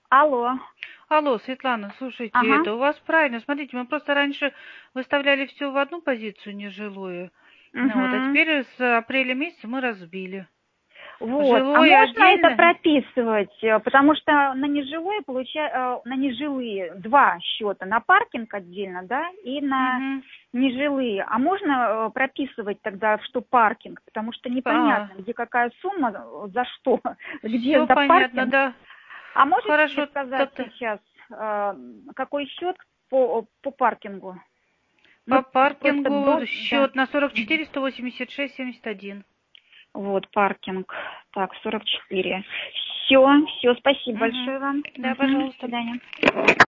Алло. Алло, Светлана, слушайте, Ага. это у вас правильно. Смотрите, мы просто раньше выставляли все в одну позицию нежилую. Ну вот, а Угу. теперь с апреля месяца мы разбили. Вот. А Жилое можно это отдельно. прописывать? Потому что на нежилые на нежилые два счета, на паркинг отдельно, да, и на Угу. нежилые. А можно прописывать тогда, что паркинг? Потому что непонятно, где какая сумма, за что, где Все за понятно, паркинг. да. А можете мне Хорошо, сказать сейчас, какой счет по паркингу? Мы по просто паркингу да. счет на 44 186 71. Вот, паркинг. Так, 44. Все, спасибо Угу. большое вам. Да, Угу, до пожалуйста. свидания.